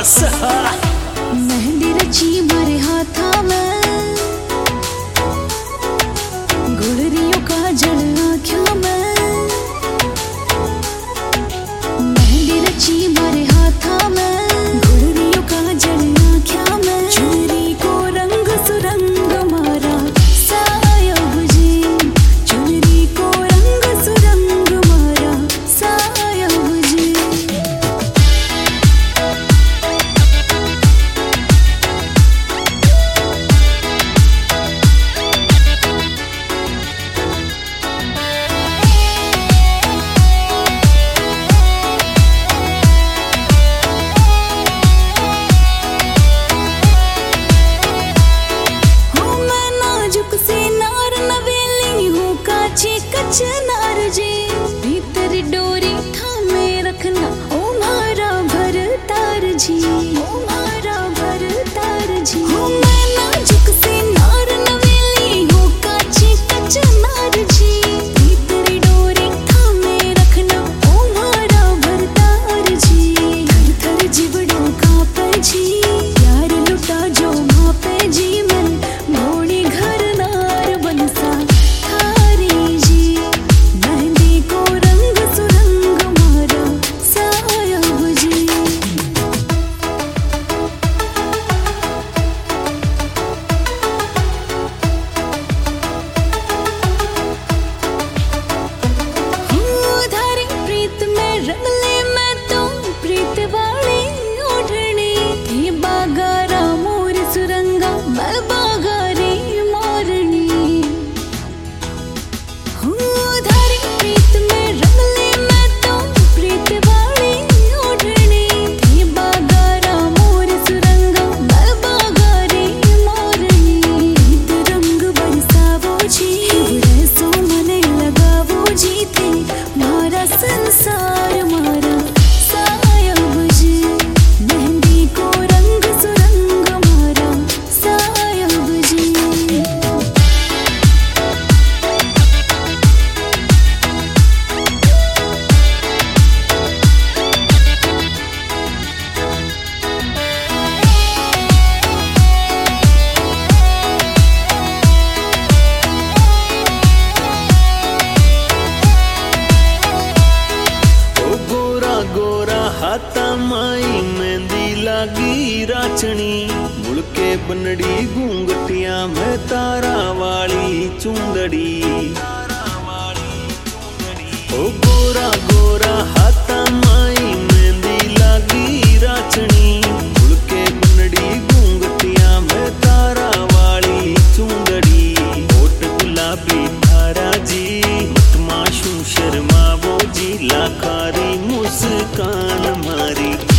बस मेहंदी रची मारे हाथा में, गुड़रियों का जल आँखों में। मेहंदी रची मारे हाथा में, गुड़रियों का जल आँखों में। चुनरी को रंग सुरंग मारा सायब जी, चुनरी को रंग सुरंग मारा सायब जी। कचनार जी भीतर डोरी थामे रखना ओ मारा भरतार जी, ओ मारा भरतार जी। हो मैं नाजुक से नार नवेली हूँ काची कचनार जी, भीतर डोरी थामे रखना ओ मारा भरतार जी। थर थर जिवड़ों कांपे जी, प्यार लुटा जो मापे जी। मन भोली घर नार बनसा संसार मारा सायब जी। मेहंदी को रंग सुरंग मारा सायब जी। हाथा माई मेहंदी लागी राचनी, मुड़के बनड़ी घूंघटिया में तारा वाली चुंदड़ी। ओ गोरा गोरा हाथा माई मेहंदी लागी राचनी, मुड़के बनड़ी घूंघटिया में तारा वाली चुंदड़ी। होठ गुलाबी थारा जी, माशू शर्मा वो जी लाखारी मुस्कान मारी।